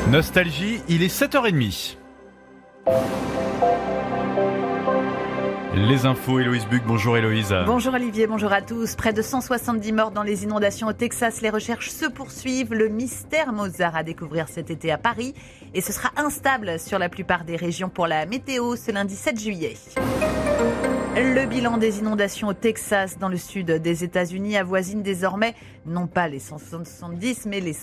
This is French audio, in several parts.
Nostalgie, il est 7h30. Les infos, Héloïse Buc. Bonjour Héloïse. Bonjour Olivier, bonjour à tous. Près de 170 morts dans les inondations au Texas. Les recherches se poursuivent. Le mystère Mozart à découvrir cet été à Paris. Et ce sera instable sur la plupart des régions pour la météo ce lundi 7 juillet. Le bilan des inondations au Texas, dans le sud des États-Unis, avoisine désormais non pas les 170 mais les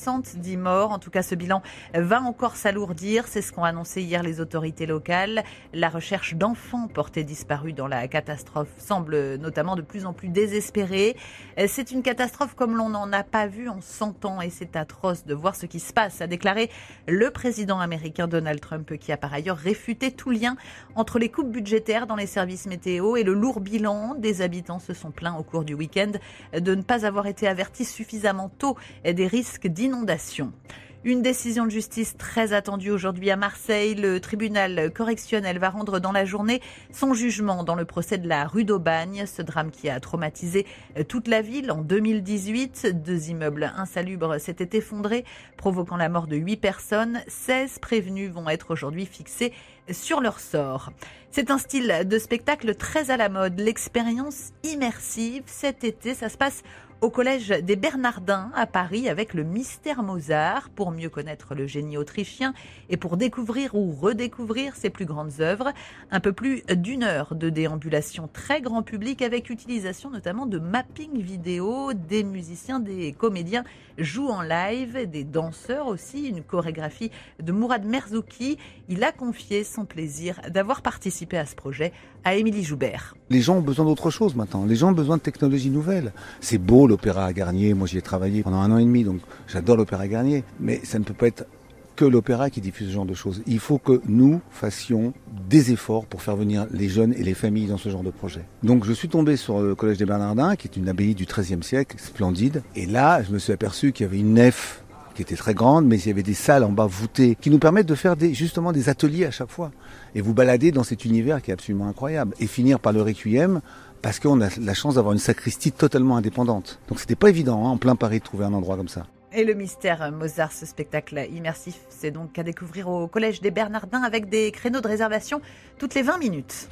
70 morts. En tout cas, ce bilan va encore s'alourdir. C'est ce qu'ont annoncé hier les autorités locales. La recherche d'enfants portés disparus dans la catastrophe semble notamment de plus en plus désespérée. C'est une catastrophe comme l'on n'en a pas vu en 100 ans et c'est atroce de voir ce qui se passe, a déclaré le président américain Donald Trump, qui a par ailleurs réfuté tout lien entre les coupes budgétaires dans les services météo et le lourd bilan. Des habitants se sont plaints au cours du week-end de ne pas avoir été avertis suffisamment tôt des risques d'inondation. Une décision de justice très attendue aujourd'hui à Marseille. Le tribunal correctionnel va rendre dans la journée son jugement dans le procès de la rue d'Aubagne. Ce drame qui a traumatisé toute la ville en 2018. 2 immeubles insalubres s'étaient effondrés, provoquant la mort de 8 personnes. 16 prévenus vont être aujourd'hui fixés sur leur sort. C'est un style de spectacle très à la mode, l'expérience immersive. Cet été, ça se passe au collège des Bernardins à Paris avec le mystère Mozart, pour mieux connaître le génie autrichien et pour découvrir ou redécouvrir ses plus grandes œuvres. Un peu plus d'1 heure de déambulation très grand public avec utilisation notamment de mapping vidéo. Des musiciens, des comédiens jouent en live, des danseurs aussi, une chorégraphie de Mourad Merzouki. Il a confié son plaisir d'avoir participé à ce projet à Émilie Joubert. Les gens ont besoin d'autre chose maintenant. Les gens ont besoin de technologies nouvelles. C'est beau l'opéra à Garnier. Moi, j'y ai travaillé pendant 1 an et demi, donc j'adore l'opéra à Garnier. Mais ça ne peut pas être que l'opéra qui diffuse ce genre de choses. Il faut que nous fassions des efforts pour faire venir les jeunes et les familles dans ce genre de projet. Donc je suis tombé sur le collège des Bernardins, qui est une abbaye du XIIIe siècle, splendide. Et là, je me suis aperçu qu'il y avait une nef qui était très grande, mais il y avait des salles en bas voûtées qui nous permettent de faire justement des ateliers à chaque fois. Et vous balader dans cet univers qui est absolument incroyable. Et finir par le Requiem, parce qu'on a la chance d'avoir une sacristie totalement indépendante. Donc c'était pas évident, en plein Paris, de trouver un endroit comme ça. Et le mystère Mozart, ce spectacle immersif, c'est donc à découvrir au collège des Bernardins avec des créneaux de réservation toutes les 20 minutes.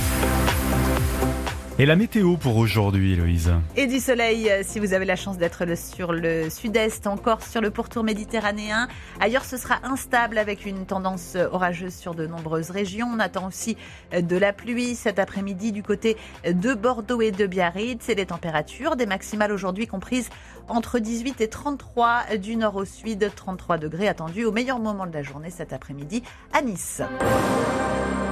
Et la météo pour aujourd'hui, Héloïse? Et du soleil, si vous avez la chance d'être sur le sud-est, encore sur le pourtour méditerranéen. Ailleurs, ce sera instable avec une tendance orageuse sur de nombreuses régions. On attend aussi de la pluie cet après-midi du côté de Bordeaux et de Biarritz. Et les températures, des maximales aujourd'hui comprises entre 18 et 33 du nord au sud, 33 degrés attendus au meilleur moment de la journée cet après-midi à Nice.